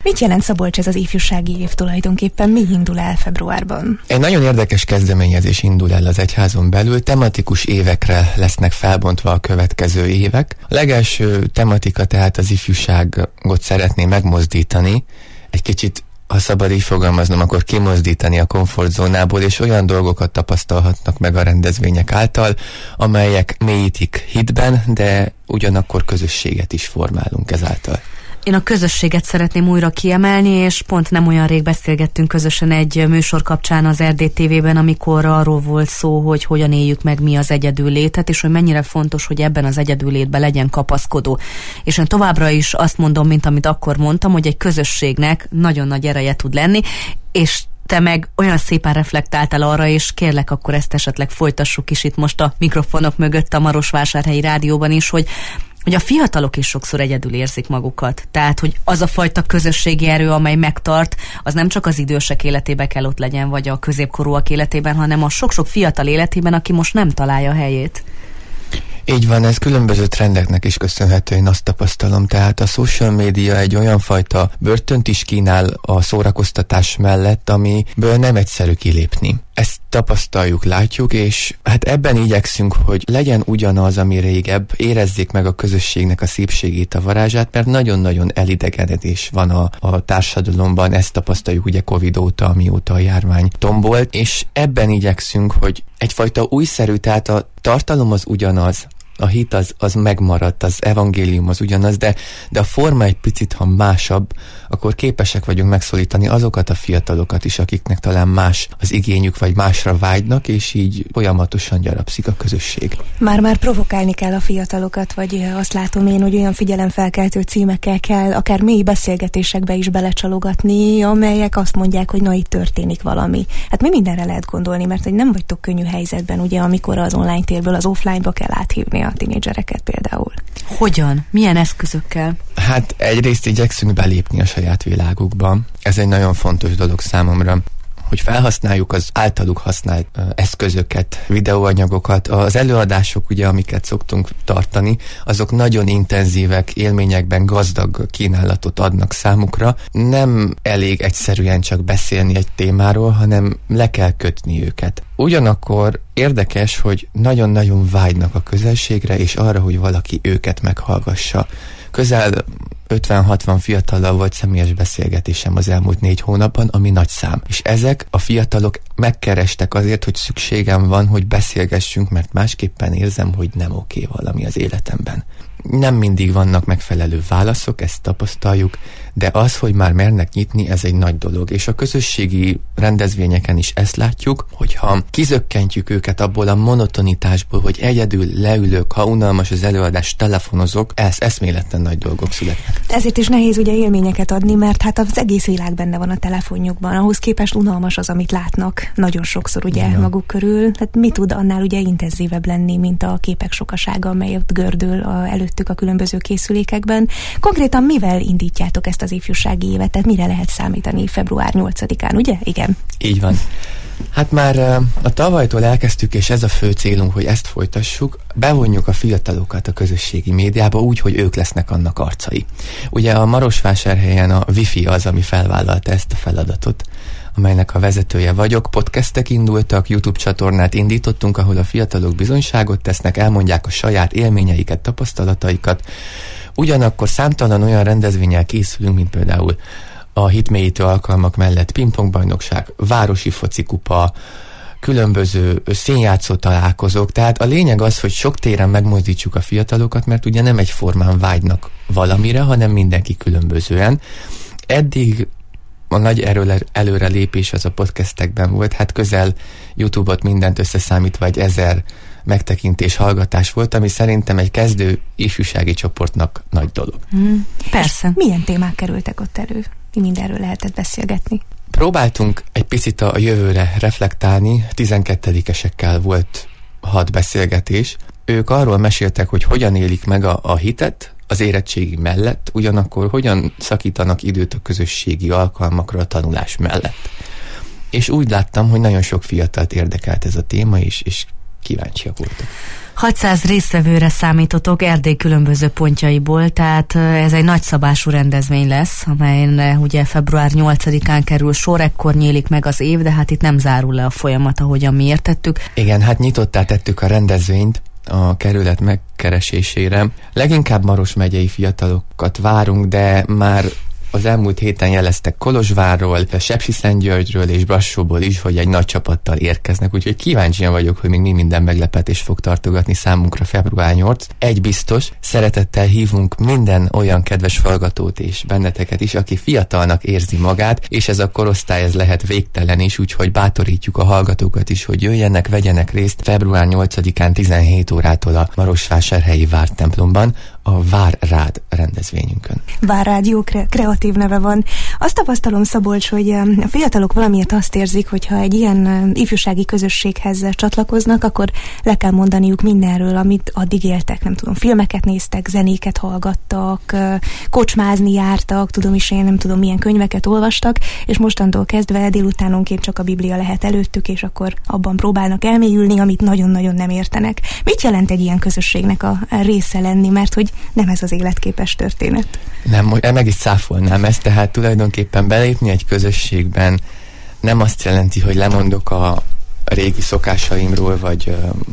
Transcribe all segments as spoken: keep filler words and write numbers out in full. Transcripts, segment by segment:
Mit jelent, Szabolcs, ez az ifjúsági év tulajdonképpen? Mi indul el februárban? Egy nagyon érdekes kezdeményezés indul el az egyházon belül. Tematikus évekre lesznek felbontva a következő évek. A legelső tematika tehát az ifjúságot szeretné megmozdítani, egy kicsit, ha szabad így fogalmaznom, akkor kimozdítani a komfortzónából, és olyan dolgokat tapasztalhatnak meg a rendezvények által, amelyek mélyítik hitben, de ugyanakkor közösséget is formálunk ezáltal. Én a közösséget szeretném újra kiemelni, és pont nem olyan rég beszélgettünk közösen egy műsor kapcsán az er dé té vében, amikor arról volt szó, hogy hogyan éljük meg mi az egyedüllétet, és hogy mennyire fontos, hogy ebben az egyedüllétben legyen kapaszkodó. És én továbbra is azt mondom, mint amit akkor mondtam, hogy egy közösségnek nagyon nagy ereje tud lenni, és te meg olyan szépen reflektáltál arra, és kérlek, akkor ezt esetleg folytassuk is itt most a mikrofonok mögött a Marosvásárhelyi Rádióban is, hogy hogy a fiatalok is sokszor egyedül érzik magukat. Tehát, hogy az a fajta közösségi erő, amely megtart, az nem csak az idősek életében kell ott legyen, vagy a középkorúak életében, hanem a sok-sok fiatal életében, aki most nem találja a helyét. Így van, ez különböző trendeknek is köszönhető, én azt tapasztalom. Tehát a social media egy olyan fajta börtönt is kínál a szórakoztatás mellett, amiből nem egyszerű kilépni. Ezt tapasztaljuk, látjuk, és hát ebben igyekszünk, hogy legyen ugyanaz, ami régebb, érezzék meg a közösségnek a szépségét, a varázsát, mert nagyon-nagyon elidegenedés van a, a társadalomban, ezt tapasztaljuk ugye Covid óta, amióta a járvány tombolt, és ebben igyekszünk, hogy egyfajta újszerű, tehát a tartalom az ugyanaz, a hit az, az megmaradt, az evangélium az ugyanaz, de, de a forma egy picit, ha másabb, akkor képesek vagyunk megszólítani azokat a fiatalokat is, akiknek talán más az igényük, vagy másra vágynak, és így folyamatosan gyarapszik a közösség. Már-már provokálni kell a fiatalokat, vagy azt látom én, hogy olyan figyelemfelkeltő címekkel kell akár mély beszélgetésekbe is belecsalogatni, amelyek azt mondják, hogy na, itt történik valami. Hát mi mindenre lehet gondolni, mert hogy nem vagytok könnyű helyzetben, ugye, amikor az online térből az offline-ba kell áthívni a tínédzsereket például. Hogyan? Milyen eszközökkel? Hát egyrészt igyekszünk belépni a saját világukba. Ez egy nagyon fontos dolog számomra, hogy felhasználjuk az általuk használt uh, eszközöket, videóanyagokat. Az előadások, ugye, amiket szoktunk tartani, azok nagyon intenzívek, élményekben gazdag kínálatot adnak számukra. Nem elég egyszerűen csak beszélni egy témáról, hanem le kell kötni őket. Ugyanakkor érdekes, hogy nagyon-nagyon vágynak a közelségre, és arra, hogy valaki őket meghallgassa. Közel ötven-hatvan fiatallal volt személyes beszélgetésem az elmúlt négy hónapban, ami nagy szám. És ezek a fiatalok megkerestek azért, hogy szükségem van, hogy beszélgessünk, mert másképpen érzem, hogy nem oké valami az életemben. Nem mindig vannak megfelelő válaszok, ezt tapasztaljuk, de az, hogy már mernek nyitni, ez egy nagy dolog. És a közösségi rendezvényeken is ezt látjuk, hogyha kizökkentjük őket abból a monotonitásból, hogy egyedül leülök, ha unalmas az előadás, telefonozok, ez eszméletlen nagy dolgok születnek. Ezért is nehéz ugye élményeket adni, mert hát az egész világ benne van a telefonjukban. Ahhoz képest unalmas az, amit látnak nagyon sokszor ugye ja. maguk körül. Tehát mi tud annál ugye intenzívebb lenni, mint a képek sokasága, amely ott gördül a, előttük a különböző készülékekben. Konkrétan mivel indítjátok ezt az ifjúsági évet? Tehát mire lehet számítani február nyolcadikán, ugye? Igen. Így van. Hát már a tavalytól elkezdtük, és ez a fő célunk, hogy ezt folytassuk, bevonjuk a fiatalokat a közösségi médiába úgy, hogy ők lesznek annak arcai. Ugye a Marosvásárhelyen a Wi-Fi az, ami felvállalta ezt a feladatot, amelynek a vezetője vagyok. Podcastek indultak, YouTube csatornát indítottunk, ahol a fiatalok bizonyságot tesznek, elmondják a saját élményeiket, tapasztalataikat. Ugyanakkor számtalan olyan rendezvénnyel készülünk, mint például a hitmélyítő alkalmak mellett pingpongbajnokság, városi focikupa, különböző színjátszó találkozók. Tehát a lényeg az, hogy sok téren megmozdítsuk a fiatalokat, mert ugye nem egyformán vágynak valamire, hanem mindenki különbözően. Eddig a nagy erőle, előrelépés az a podcastekben volt, hát közel YouTube-ot mindent összeszámítva egy ezer megtekintés, hallgatás volt, ami szerintem egy kezdő ifjúsági csoportnak nagy dolog. Mm, persze. És milyen témák kerültek ott elő? Mi mindenről lehetett beszélgetni? Próbáltunk egy picit a jövőre reflektálni, tizenkettedikesekkel volt hat beszélgetés. Ők arról meséltek, hogy hogyan élik meg a, a hitet az érettségi mellett, ugyanakkor hogyan szakítanak időt a közösségi alkalmakra a tanulás mellett. És úgy láttam, hogy nagyon sok fiatalt érdekelt ez a téma is, és kíváncsiak voltak. hatszáz résztvevőre számítotok Erdély különböző pontjaiból, tehát ez egy nagyszabású rendezvény lesz, amelyen ugye február nyolcadikán kerül sor, ekkor nyílik meg az év, de hát itt nem zárul le a folyamat, ahogyan mi értettük. Igen, hát nyitottá tettük a rendezvényt a kerület megkeresésére. Leginkább Maros megyei fiatalokat várunk, de már az elmúlt héten jeleztek Kolozsvárról, Sepsiszentgyörgyről és Brassóból is, hogy egy nagy csapattal érkeznek, úgyhogy kíváncsian vagyok, hogy még mi minden meglepetés fog tartogatni számunkra február nyolcadikán. Egy biztos, szeretettel hívunk minden olyan kedves hallgatót és benneteket is, aki fiatalnak érzi magát, és ez a korosztály ez lehet végtelen is, úgyhogy bátorítjuk a hallgatókat is, hogy jöjjenek, vegyenek részt február nyolcadikán tizenhét órától a Marosvásárhelyi Vártemplomban, a Vár Rád rendezvényünkön. Vár Rád jó kre- kreatív neve van. Azt tapasztalom, Szabolcs, hogy a fiatalok valamiért azt érzik, hogyha egy ilyen ifjúsági közösséghez csatlakoznak, akkor le kell mondaniuk mindenről, amit addig éltek. Nem tudom, filmeket néztek, zenéket hallgattak, kocsmázni jártak, tudom is én, nem tudom milyen könyveket olvastak, és mostantól kezdve délutánonként csak a Biblia lehet előttük, és akkor abban próbálnak elmélyülni, amit nagyon-nagyon nem értenek. Mit jelent egy ilyen közösségnek a része lenni, mert hogy nem ez az életképes történet? Nem, meg is száfolnám ezt, tehát tulajdonképpen belépni egy közösségben nem azt jelenti, hogy lemondok a régi szokásaimról, vagy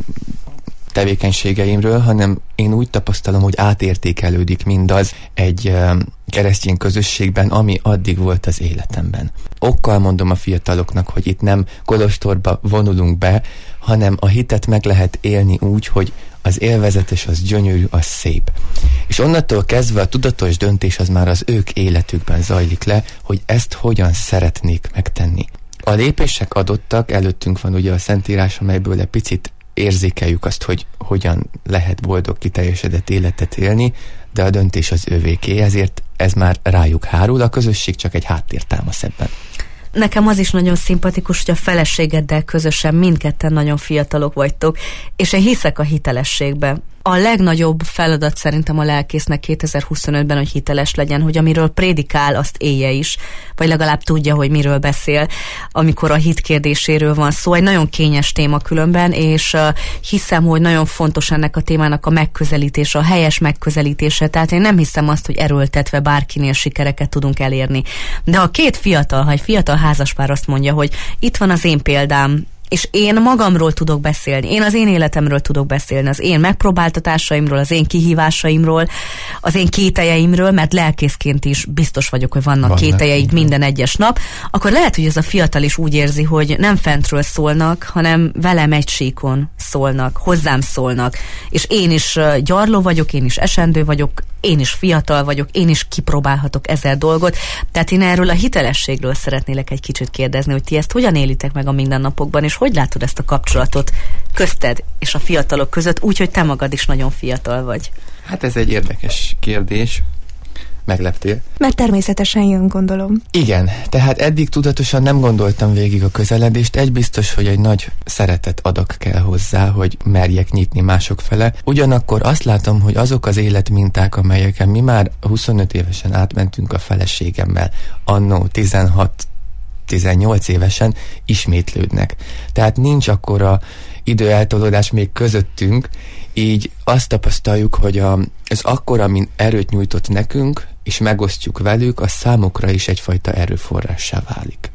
tevékenységeimről, hanem én úgy tapasztalom, hogy átértékelődik mindaz egy keresztény közösségben, ami addig volt az életemben. Okkal mondom a fiataloknak, hogy itt nem kolostorba vonulunk be, hanem a hitet meg lehet élni úgy, hogy az élvezetes, az gyönyörű, az szép. És onnantól kezdve a tudatos döntés az már az ők életükben zajlik le, hogy ezt hogyan szeretnék megtenni. A lépések adottak, előttünk van ugye a Szentírás, amelyből egy picit érzékeljük azt, hogy hogyan lehet boldog, kiteljesedett életet élni, de a döntés az övéké, ezért ez már rájuk hárul, a közösség csak egy háttértámasz ebben. Nekem az is nagyon szimpatikus, hogy a feleségeddel közösen mindketten nagyon fiatalok vagytok, és én hiszek a hitelességbe. A legnagyobb feladat szerintem a lelkésznek kétezer-huszonötben, hogy hiteles legyen, hogy amiről prédikál, azt élje is, vagy legalább tudja, hogy miről beszél, amikor a hit kérdéséről van szó. Egy nagyon kényes téma különben, és uh, hiszem, hogy nagyon fontos ennek a témának a megközelítése, a helyes megközelítése. Tehát én nem hiszem azt, hogy erőltetve bárkinél sikereket tudunk elérni. De ha két fiatal, ha egy fiatal házaspár azt mondja, hogy itt van az én példám, és én magamról tudok beszélni, én az én életemről tudok beszélni, az én megpróbáltatásaimról, az én kihívásaimról, az én kételjeimről, mert lelkészként is biztos vagyok, hogy vannak van kételjeid minden egyes nap, akkor lehet, hogy ez a fiatal is úgy érzi, hogy nem fentről szólnak, hanem velem egy síkon szólnak, hozzám szólnak, és én is gyarló vagyok, én is esendő vagyok, én is fiatal vagyok, én is kipróbálhatok ezer dolgot, tehát én erről a hitelességről szeretnélek egy kicsit kérdezni, hogy ti ezt hogyan élitek meg a mindennapokban, és hogy látod ezt a kapcsolatot közted és a fiatalok között, úgyhogy te magad is nagyon fiatal vagy? Hát ez egy érdekes kérdés. Megleptél? Mert természetesen jön, gondolom. Igen, tehát eddig tudatosan nem gondoltam végig a közeledést. Egy biztos, hogy egy nagy szeretet adag kell hozzá, hogy merjek nyitni mások fele. Ugyanakkor azt látom, hogy azok az életminták, amelyeken mi már huszonöt évesen átmentünk a feleségemmel, annó tizenhat tizennyolc évesen ismétlődnek. Tehát nincs akkora időeltolódás még közöttünk, így azt tapasztaljuk, hogy a, ez akkor, amin erőt nyújtott nekünk, és megosztjuk velük, az számukra is egyfajta erőforrássá válik.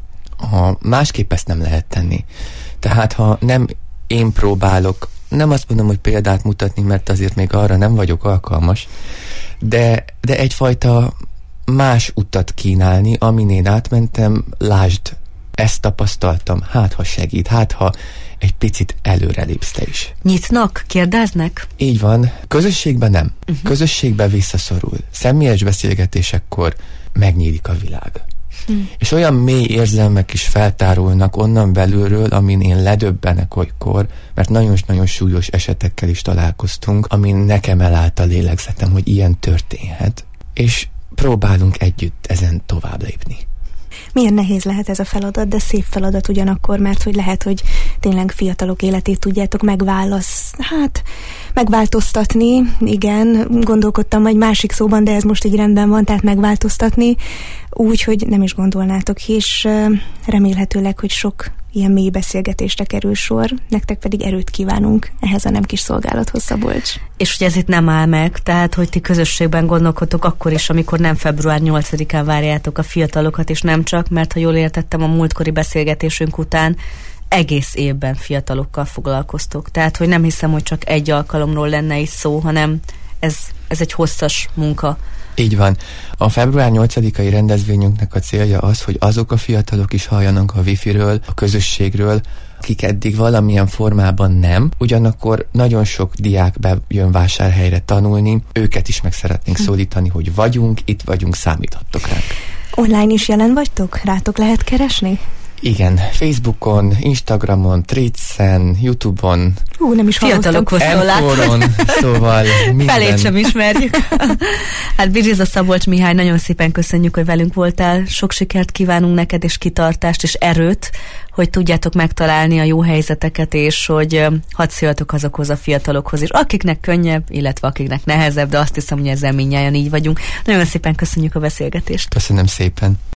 Ha másképp ezt nem lehet tenni. Tehát ha nem én próbálok, nem azt mondom, hogy példát mutatni, mert azért még arra nem vagyok alkalmas, de, de egyfajta más utat kínálni, amin én átmentem, lásd, ezt tapasztaltam, hát ha segít, hát ha egy picit előrelépsz te is. Nyitnak? Kérdeznek? Így van. Közösségben nem. Uh-huh. Közösségben visszaszorul. Személyes beszélgetésekkor megnyílik a világ. Hmm. És olyan mély érzelmek is feltárulnak onnan belülről, amin én ledöbbenek olykor, mert nagyon-nagyon súlyos esetekkel is találkoztunk, amin nekem elállt a lélegzetem, hogy ilyen történhet. És próbálunk együtt ezen tovább lépni. Milyen nehéz lehet ez a feladat, de szép feladat ugyanakkor, mert hogy lehet, hogy tényleg fiatalok életét tudjátok megválasz, hát megváltoztatni, igen, gondolkodtam egy másik szóban, de ez most így rendben van, tehát megváltoztatni, úgy, hogy nem is gondolnátok, és remélhetőleg, hogy sok ilyen mély beszélgetésre kerül sor, nektek pedig erőt kívánunk ehhez a nem kis szolgálathoz, Szabolcs. És hogy ez itt nem áll meg, tehát hogy ti közösségben gondolkodtok akkor is, amikor nem február nyolcadikán várjátok a fiatalokat, és nem csak, mert ha jól értettem, a múltkori beszélgetésünk után egész évben fiatalokkal foglalkoztok. Tehát, hogy nem hiszem, hogy csak egy alkalomról lenne is szó, hanem ez, ez egy hosszas munka. Így van. A február nyolcadikai rendezvényünknek a célja az, hogy azok a fiatalok is halljanak a wifi-ről, a közösségről, akik eddig valamilyen formában nem, ugyanakkor nagyon sok diák bejön Vásárhelyre tanulni, őket is meg szeretnénk hm. szólítani, hogy vagyunk, itt vagyunk, számíthattok ránk. Online is jelen vagytok? Rátok lehet keresni? Igen, Facebookon, Instagramon, Threads-en, YouTube-on. Hú, nem is fiatalokhoz szólón, szóval minden. Felét sem ismerjük. Hát Birgiza Szabolcs Mihály, nagyon szépen köszönjük, hogy velünk voltál. Sok sikert kívánunk neked, és kitartást, és erőt, hogy tudjátok megtalálni a jó helyzeteket, és hogy hadd szóljatok azokhoz a fiatalokhoz is, akiknek könnyebb, illetve akiknek nehezebb, de azt hiszem, hogy ezzel mindnyájan így vagyunk. Nagyon szépen köszönjük a beszélgetést. Köszönöm szépen.